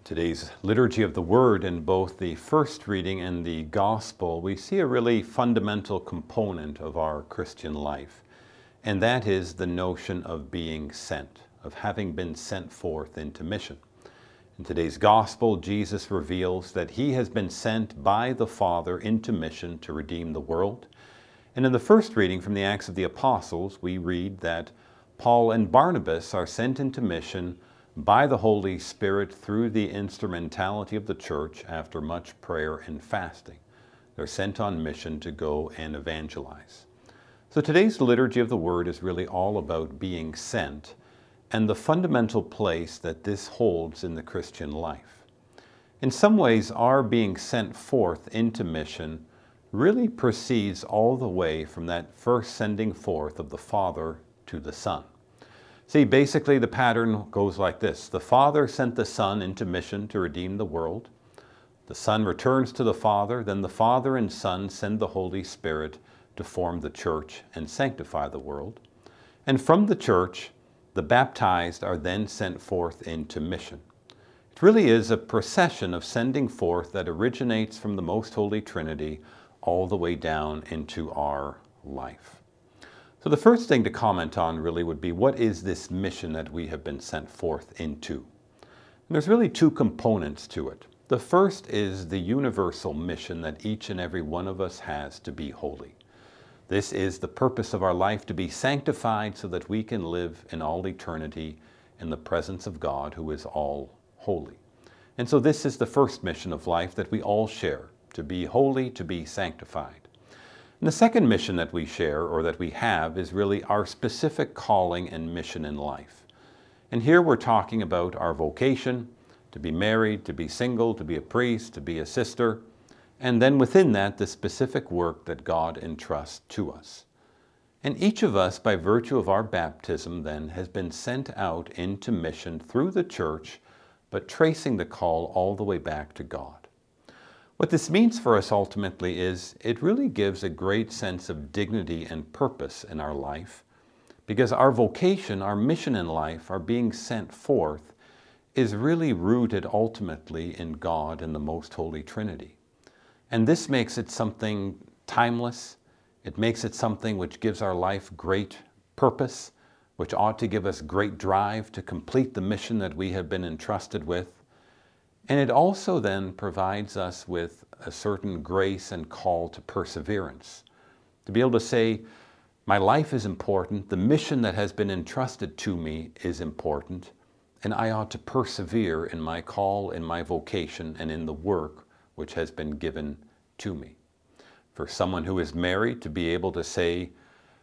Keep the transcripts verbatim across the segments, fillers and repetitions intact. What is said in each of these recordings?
Today's Liturgy of the Word, in both the first reading and the Gospel, we see a really fundamental component of our Christian life, and that is the notion of being sent, of having been sent forth into mission. In today's Gospel, Jesus reveals that he has been sent by the Father into mission to redeem the world. And in the first reading from the Acts of the Apostles, we read that Paul and Barnabas are sent into mission by the Holy Spirit through the instrumentality of the church after much prayer and fasting. They're sent on mission to go and evangelize. So today's Liturgy of the Word is really all about being sent and the fundamental place that this holds in the Christian life. In some ways, our being sent forth into mission really proceeds all the way from that first sending forth of the Father to the Son. See, basically the pattern goes like this. The Father sent the Son into mission to redeem the world. The Son returns to the Father. Then the Father and Son send the Holy Spirit to form the church and sanctify the world. And from the church, the baptized are then sent forth into mission. It really is a procession of sending forth that originates from the Most Holy Trinity all the way down into our life. So the first thing to comment on really would be, what is this mission that we have been sent forth into? And there's really two components to it. The first is the universal mission that each and every one of us has to be holy. This is the purpose of our life, to be sanctified so that we can live in all eternity in the presence of God, who is all holy. And so this is the first mission of life that we all share, to be holy, to be sanctified. And the second mission that we share, or that we have, is really our specific calling and mission in life. And here we're talking about our vocation, to be married, to be single, to be a priest, to be a sister, and then within that, the specific work that God entrusts to us. And each of us, by virtue of our baptism, then, has been sent out into mission through the church, but tracing the call all the way back to God. What this means for us ultimately is it really gives a great sense of dignity and purpose in our life, because our vocation, our mission in life, our being sent forth, is really rooted ultimately in God and the Most Holy Trinity. And this makes it something timeless. It makes it something which gives our life great purpose, which ought to give us great drive to complete the mission that we have been entrusted with. And it also then provides us with a certain grace and call to perseverance. To be able to say, my life is important, the mission that has been entrusted to me is important, and I ought to persevere in my call, in my vocation, and in the work which has been given to me. For someone who is married, to be able to say,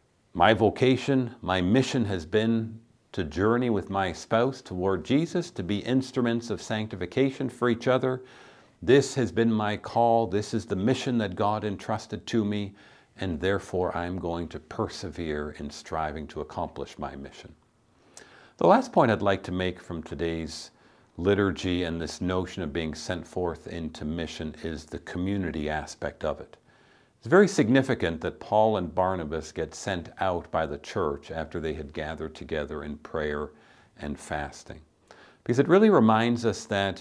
my vocation, my mission has been to journey with my spouse toward Jesus, to be instruments of sanctification for each other. This has been my call. This is the mission that God entrusted to me, and therefore I'm going to persevere in striving to accomplish my mission. The last point I'd like to make from today's liturgy and this notion of being sent forth into mission is the community aspect of it. It's very significant that Paul and Barnabas get sent out by the church after they had gathered together in prayer and fasting, because it really reminds us that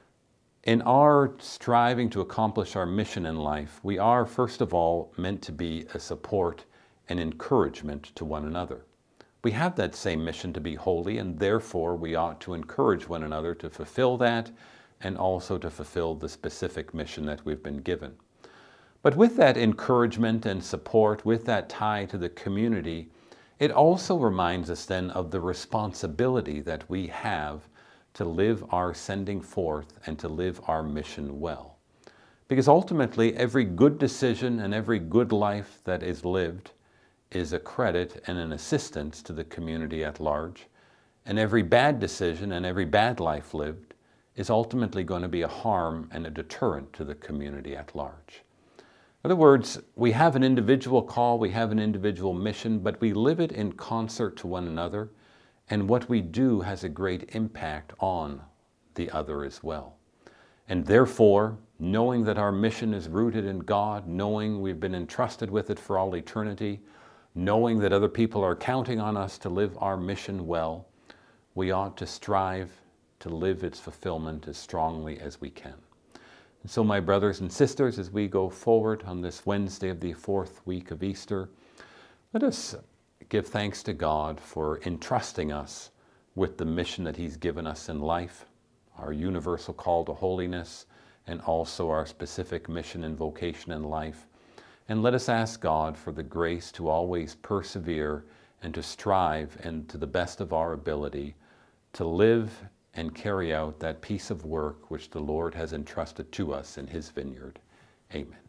in our striving to accomplish our mission in life, we are, first of all, meant to be a support and encouragement to one another. We have that same mission to be holy, and therefore we ought to encourage one another to fulfill that, and also to fulfill the specific mission that we've been given. But with that encouragement and support, with that tie to the community, it also reminds us then of the responsibility that we have to live our sending forth and to live our mission well. Because ultimately, every good decision and every good life that is lived is a credit and an assistance to the community at large. And every bad decision and every bad life lived is ultimately going to be a harm and a deterrent to the community at large. In other words, we have an individual call, we have an individual mission, but we live it in concert to one another, and what we do has a great impact on the other as well. And therefore, knowing that our mission is rooted in God, knowing we've been entrusted with it for all eternity, knowing that other people are counting on us to live our mission well, we ought to strive to live its fulfillment as strongly as we can. And so, my brothers and sisters, as we go forward on this Wednesday of the fourth week of Easter, let us give thanks to God for entrusting us with the mission that He's given us in life, our universal call to holiness, and also our specific mission and vocation in life. And let us ask God for the grace to always persevere and to strive, and to the best of our ability, to live and carry out that piece of work which the Lord has entrusted to us in His vineyard. Amen.